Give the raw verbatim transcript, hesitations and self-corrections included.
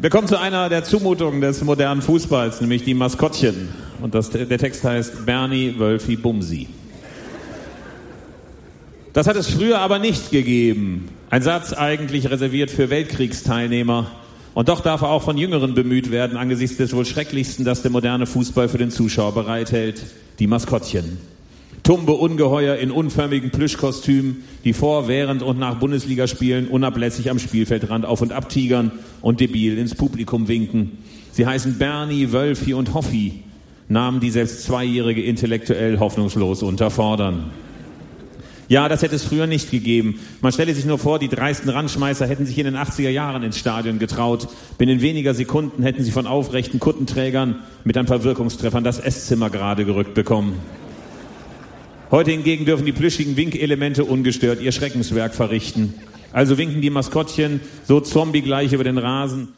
Wir kommen zu einer der Zumutungen des modernen Fußballs, nämlich die Maskottchen. Und das, der Text heißt Bernie, Wölfi, Bumsi. Das hat es früher aber nicht gegeben. Ein Satz eigentlich reserviert für Weltkriegsteilnehmer. Und doch darf er auch von Jüngeren bemüht werden, angesichts des wohl Schrecklichsten, das der moderne Fußball für den Zuschauer bereithält, die Maskottchen. Tumbe Ungeheuer in unförmigen Plüschkostümen, die vor, während und nach Bundesligaspielen unablässig am Spielfeldrand auf- und abtigern und debil ins Publikum winken. Sie heißen Bernie, Wölfi und Hoffi, Namen, die selbst Zweijährige intellektuell hoffnungslos unterfordern. Ja, das hätte es früher nicht gegeben. Man stelle sich nur vor, die dreisten Randschmeißer hätten sich in den achtziger Jahren ins Stadion getraut. Binnen weniger Sekunden hätten sie von aufrechten Kuttenträgern mit ein paar Wirkungstreffern das Esszimmer gerade gerückt bekommen. Heute hingegen dürfen die plüschigen Winkelemente ungestört ihr Schreckenswerk verrichten. Also winken die Maskottchen so zombiegleich über den Rasen,